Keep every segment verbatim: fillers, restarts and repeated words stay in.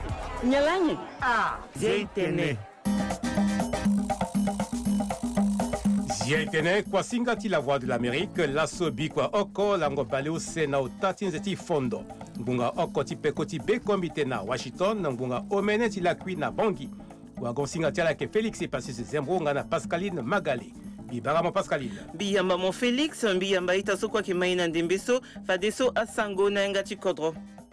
Nyalanye. Ah, Zétene. Zétene, kwa singati la voix de l'Amérique, lasso bikwa oko lango baleo sena o tatinzeti fondo. Ngunga oko ti peko ti bekombite na Washington, ngunga omene ti lakwi na Bangui. Wagon singati ala ke Félix e passé se zembro nga na Pascaline Magalé. Bibara mon Pascaline. Biyamba mon Félix, biyamba itaso kwa kimaina ndembeso, fadeso asango na ngati kodro.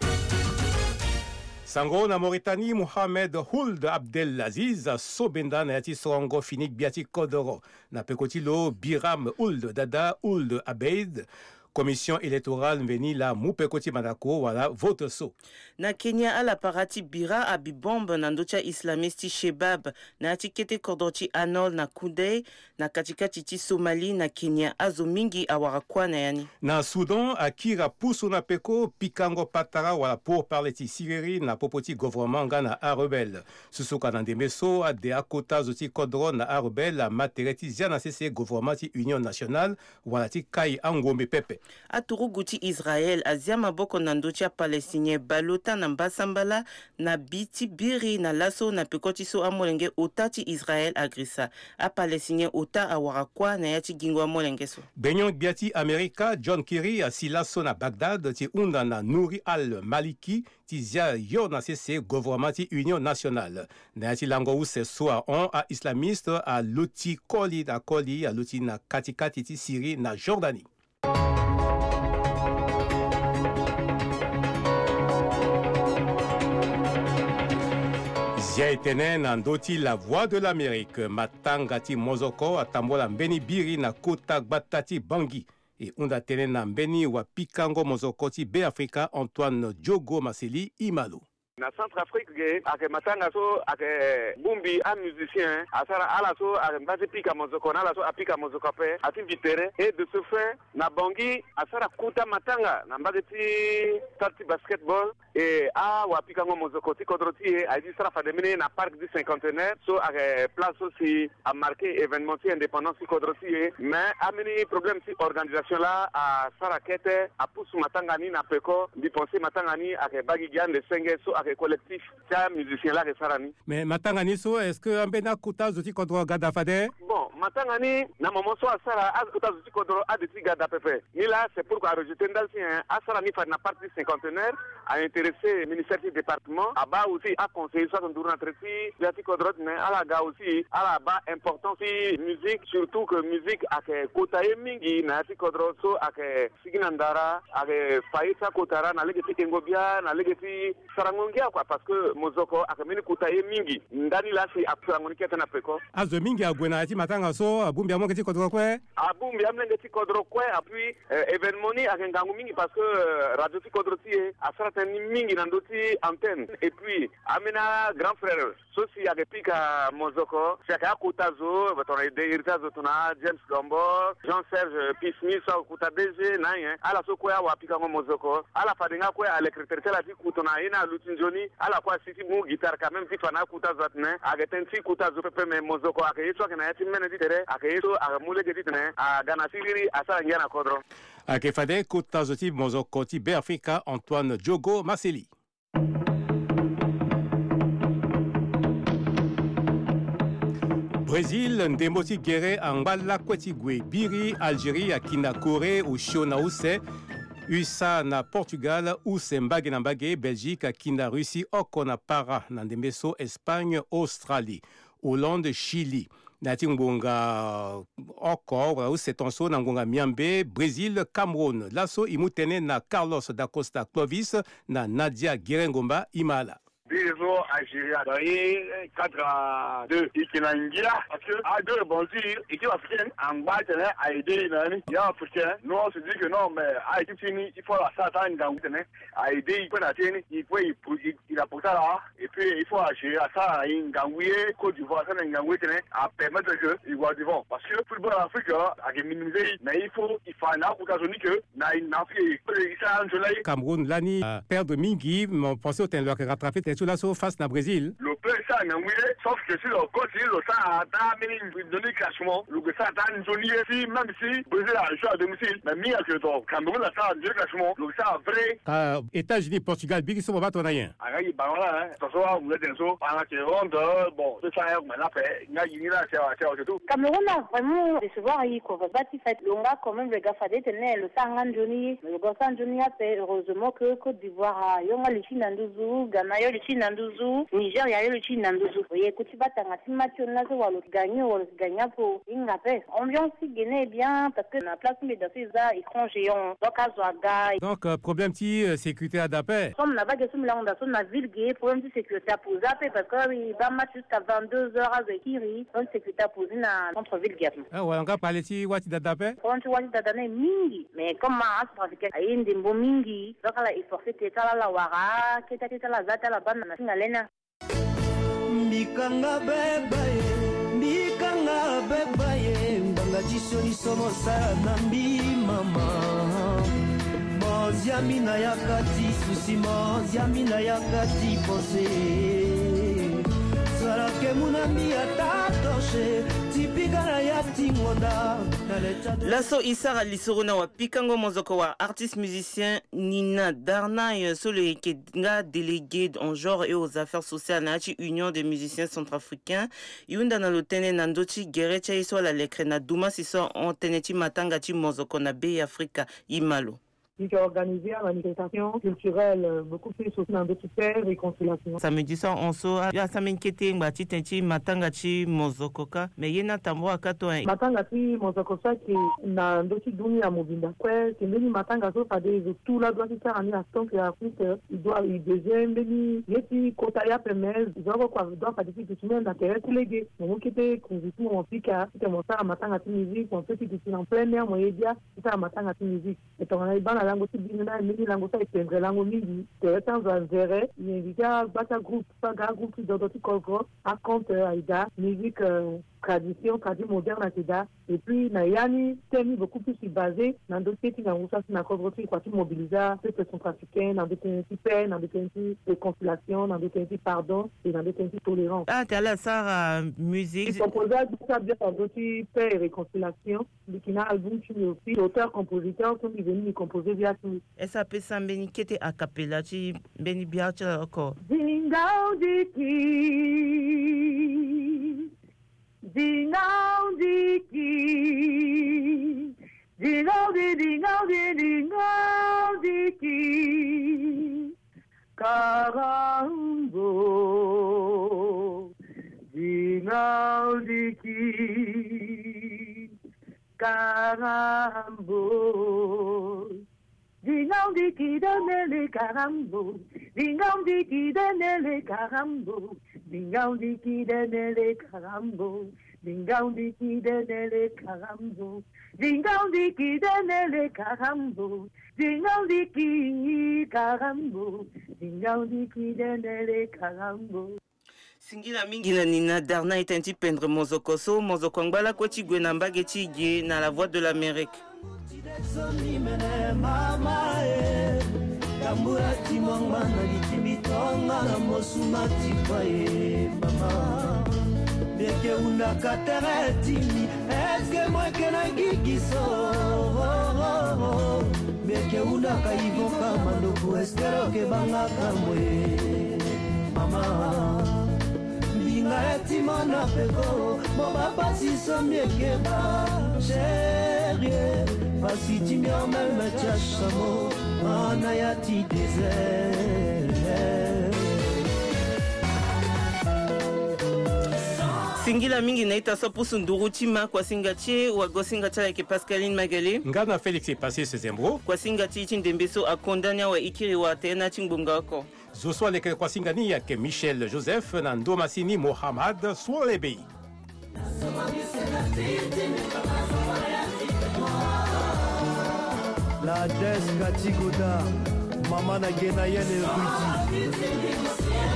Sango na Mauritanie, Mohamed Ould Abdelaziz Sobenda na yati sorongo finik biati kodoro. Na pekotilo Biram Ould Dada Ould Abeid. Commission électorale veni la mupekoti manako wala vote so. Na Kenya ala parati bira abibomb na ndocha islamisti Shebab na atikete kodoti Anol na Kudey na katikati ti Somali na Kenya azo mingi awarakwa na yani. Na Soudan akira pusu na peko pikango patara wala pour parler ti Siriri na popoti gouvernement na a rebelle. Susuka na ndemeso a de akota zoti kodro na a rebelle la matereti ziana cc gouvernement ti Union nationale wala ti kai angombe pepe. Aturuguti Israël aziama boko na ndocha palestinien balota na mbasambala na biti biri na laso na pekoti so amolenge otati Israël agrisa a palestinien ota awarakwa na yati gingo amolenge so. Benyon biati Amerika John Kerry a silaso na Bagdad ti unda na Nouri al-Maliki ti zia yo na cc gouvernement ti Union nationale. Na yati lango ou se soa on a islamiste a loti koli da koli a loti na katikati ti Syrie na Jordanie. Zétene na ndoti la voix de l'Amérique. Matanga ti mozoko atambola mbeni biri na kota batati Bangui. E unda tene na mbeni wa pikango mozoko ti be Afrika Antoine Diogo Maseli Imalo. Na Centrafrique ge ake matanga so ake bumbi a musicien asara ala so ake mbasi pika mozoko na ala so apika mozoko pe ati vitere et de ce fait na Bangui asara kuta matanga na mbasi ti parti basketball et a wa pika ngo mozoko ti kodroti e a di sara fademine na parc du cinquantenaire so ake place aussi a marqué événement ti indépendance ti kodroti e mais amini problème ti organisation la a sara kete a pousse matanga ni na peko di penser matanga ni ake bagi gande senge so collectif ça musicien là sarani mais matangani so est-ce que ambena kuta zoti kodro gada fade bon matangani na moment so asara az kuta zoti kodro adeti gada pepe ni là c'est pourquoi rejeter ndalsien asara ni fa na partie cinquantenaire a intéressé ministère du département aba aussi a conseillé soit ndour na treti jati kodro mais ala ga aussi ala ba importance musique surtout que musique ake kuta mingi na ti kodro so ake siginandara ake faisa kotara na legeti kengobia na legeti sarango quoi parce que mozoko akamini kutaye mingi ndani la si aprango kete na peko azo mingi agwena ti matanga so abumbi amongeti kodro kwe abumbi amengeti kodro kwe apui événement ni akengangu mingi parce que radio ti kodro ti asara ni mingi na ndoti antenne et puis amena grand frère so si akepika mozoko chaka kutazo batona de irtazo tuna James Gombo Jean Serge Pismi so kuta D G na yen ala so kwa wa pika ngo mozoko ala fadinga kwa ale secrétaire la ti kutona ina lutinjoni ala kwa siti mu guitare quand même ti fana kuta zatne ageten ti kuta zo pepe me mozoko akeyeso kana yati mene ti tere akeyeso agamule gedi tene agana siriri asara ngana kodro akefade kuta zo ti mozoko ti be Afrika Antoine Diogo Maseli. Brésil ndemoti gere angala kweti gwe biri Algérie akina Corée ou Shona use U S A na Portugal, ou Sembage na Mbage, Belgique, Kina Russie, Oko na Para, na Ndembeso, Espagne, Australie, Hollande, Chili. Na Tingonga Oko, ou Setonso, na Ngonga Miambe, Brésil, Cameroun. Lasso imutene na Carlos da Costa Clovis, na Nadia Guérengomba, Imala. Biso Algérie dans quatre à deux qui n'a pas parce que à deux bon dire équipe africaine en bas a aidé nani il y a africain non on se dit que non mais à équipe fini il faut la satan dans a aidé il peut la tenir il peut il a porté là et puis il faut agir à ça in gangoué Côte d'Ivoire ça gangoué à permettre que il voit devant parce que le football en Afrique a minimiser mais il faut il faut na occasionner que na une Afrique ça en Cameroun l'année perdre mingi mon pensée au temps de rattraper sur la face na Brésil. Le peuple ça ça n'a mouillé, sauf que si le coach il ça a donné donné classement, le ça a donné si même si Brésil a joué à domicile, mais mis à que ton Cameroun a ça donné classement, le ça vrai. Ah, États-Unis, Portugal, big so va ton rien. Ah il bah voilà hein, ça soit vous êtes so, pendant que ronde bon, c'est ça mais là fait, il y a il là c'est c'est tout. Cameroun a vraiment recevoir il quoi, bâti fait longa quand même le gars fallait tenir le Sangan Johnny, le Gonsan Johnny a fait heureusement que Côte d'Ivoire il y a le Chinandouzou, Ghana il y a le Chinandouzou, Niger il y a le Chinandouzou. Vous voyez écoutez ba tanga timation là so walo gagner ou le gagner pour inga paix. Ambiance Guinée bien parce que la place mais dans ces étrangers donc à Zouaga. Donc euh, problème petit euh, sécurité à d'appel. Comme la vague sur là on a sur la ville gay problème de sécurité à poser parce que il va match jusqu'à vingt-deux heures à Zekiri, donc sécurité à poser dans contre ville gay. Ah ouais, on va parler ti wati d'appel. Quand tu vois d'adana mingi mais comme ma africaine ayi ndimbo mingi donc la efforcer teta la wara keta teta la zata la bana na singalena. Mikanga bebaye, mikanga bebaye, mbanga jisoni somo sana mbi mama. Mozia mina yakati susi mozia mina yakati pose. Sarake munami atatoshe, tipigana yati ngonda. Lasso Isara Lissorona wa Pikango Mozoko wa artiste musicien Nina Darnay Sole Kenga délégué en genre et aux affaires sociales Nachi Union des musiciens centrafricains Yunda na lotene Nandochi Gerecha Iswa la lekrena Duma Siso en teneti Matangati Mozoko na Bay Africa Imalo. qui a organisé une manifestation culturelle beaucoup plus aussi dans d'autres terres et réconciliation. Samedi soir, on saura ya samenkete ngati tenchi matangachi mozokoka mais yena tambo akato un matangachi mozokoka qui na ndoti duni ya mobinda kwe kendeni matanga so fade tout la doit faire en instant que Afrique il doit il deuxième beni yeti kota ya pemel doit quoi doit pas dire que tu n'as d'intérêt légué mon qui était convict mon fika c'était mon ça matangachi musique on fait que tu en plein air moyen dia ça matangachi musique et on a dans lango tibina mini lango sa ipendre lango mingi te temps en zéré il y a bata groupe pas groupe d'autres colgro à compte aida musique tradition tradition moderne à et puis na yani thème beaucoup plus basé dans d'autres pays dans où ça c'est na colgro qui quoi mobiliser ces personnes africaines dans des pays paix dans des pays de réconciliation dans des pays pardon et dans des pays tolérance. Ah t'as la ça musique composé ça bien dans d'autres paix et réconciliation qui n'a album qui aussi auteur compositeur qui venu composer via tout. Et ça peut ça beni kete a cappella ci beni biacha encore. Dingao diki Dingao diki Dingao di dingao di dingao diki Karambo Dingao diki Karambo Dingao diki denele karambo Dingao diki denele karambo Dingao diki denele karambo Dingao diki denele karambo Dingao diki denele karambo Dingao diki karambo Dingao diki denele karambo. Singila mingi na Nina Darna etanti pendre mozokoso mozoko ngala kweti gwe na mbageti gye na la voix de l'Amérique. Kamburati mangwana litibitonga na mosumati pae mama Beke una kateretimi eske mweke na gigiso Beke una kaivoka mandoku eskero ke banga kamwe mama Binga etimana peko Moba pasi somyeke ba Chérie Pasi timia même tchachamo Anayati désert Singila mingi naita so pusu ndurutima kwa singati wa gosingati avec Pascaline Magali. Ngana Félix est passé ce zembro. Kwa singati chindembeso akondanya wa ikiri wa tena chimbunga ko. Zoswa leke kwa singani yake Michel Joseph na Ndomasini Mohamed Swolebei. La deska tigoda mama na gena yene kuti